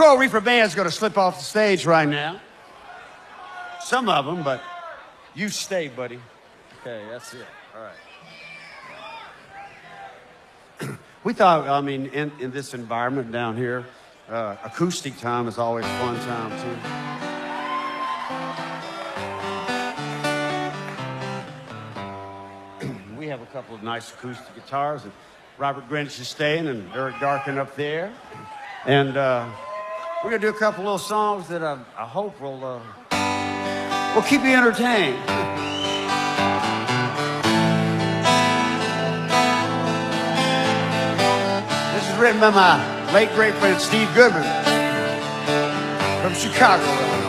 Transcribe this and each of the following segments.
Coral Reefer Band's going to slip off the stage right now. Some of them, but you stay, buddy. Okay, that's it. All right. We thought, I mean, in this environment down here, acoustic time is always fun time, too. We have a couple of nice acoustic guitars, and Robert Greenwich is staying, and Eric Darkin up there. And we're going to do a couple little songs that I hope will keep you entertained. This is written by my late great friend Steve Goodman from Chicago, Illinois.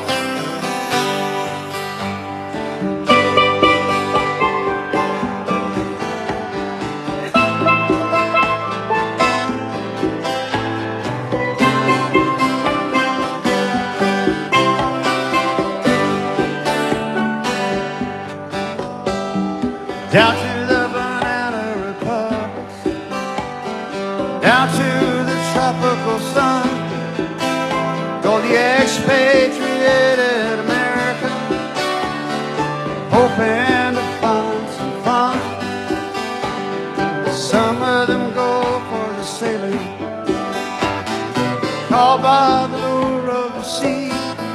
Down to the banana republics, down to the tropical sun, go the expatriated American, hoping to find some fun. Some of them go for the sailing, called by the lure of the sea,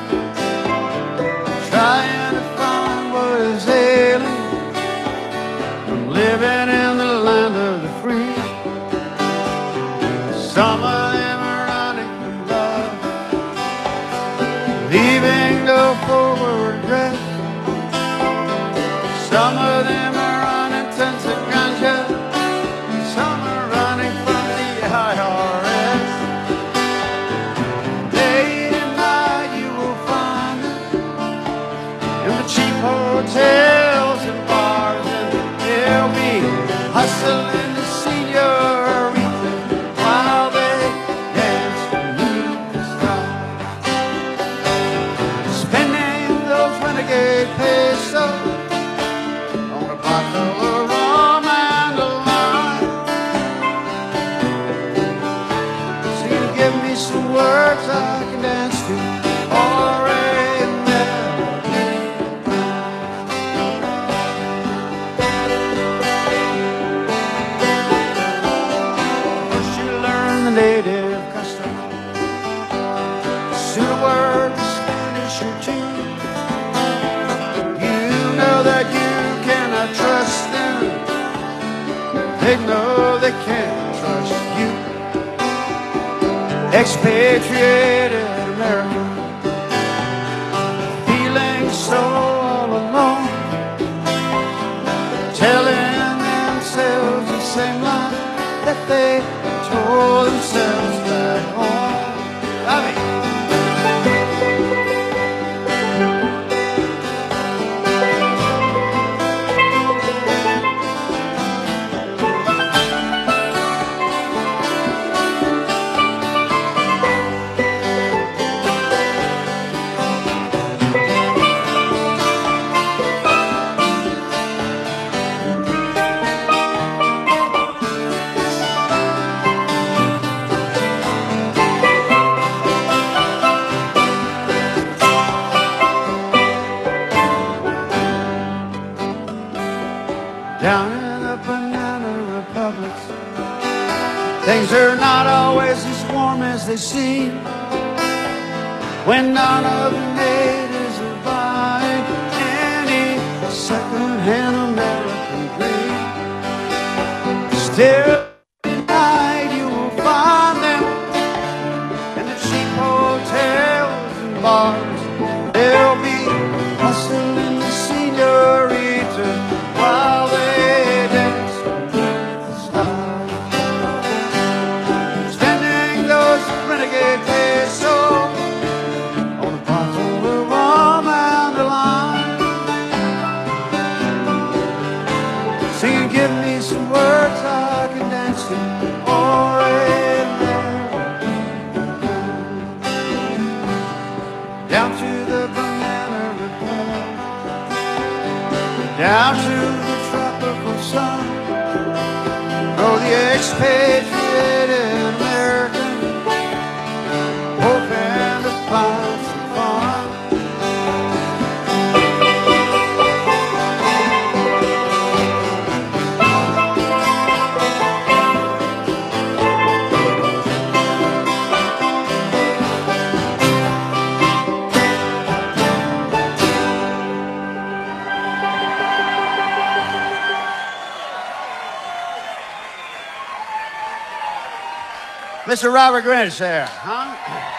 trying to find what is ailing, living in the land of the free. Some of them are running from love, leaving no forward regret. Some of them are running tons of ganja, some are running from the IRS. Day and night you will find them in the cheap hotels and bars, and they'll be hustling the señorita while they dance beneath the stars, spending those renegade pesos on a bottle of rum and a lime. So you give me some words I can dance to, or a melody. First you learn the native custom, soon a word in Spanish or two. You know that you cannot trust them, they know they can't trust you. Expatriated American, feeling so all alone, telling themselves the same lie that they told themselves back home. Bobby. Down in the banana republics, things are not always as warm as they seem, when none of the natives are buying any second-hand American dream. Still tonight you will find them in the cheap hotels and bars. They'll be hustling the señorita while they dance beneath the stars, spending those renegade pesos on a bottle of rum and a lime, singing, give me some words I can dance to, or a melody. Down to the banana republic, down to the tropical sun, go the expatriated American, hoping Mr. Robert Greenidge there, huh?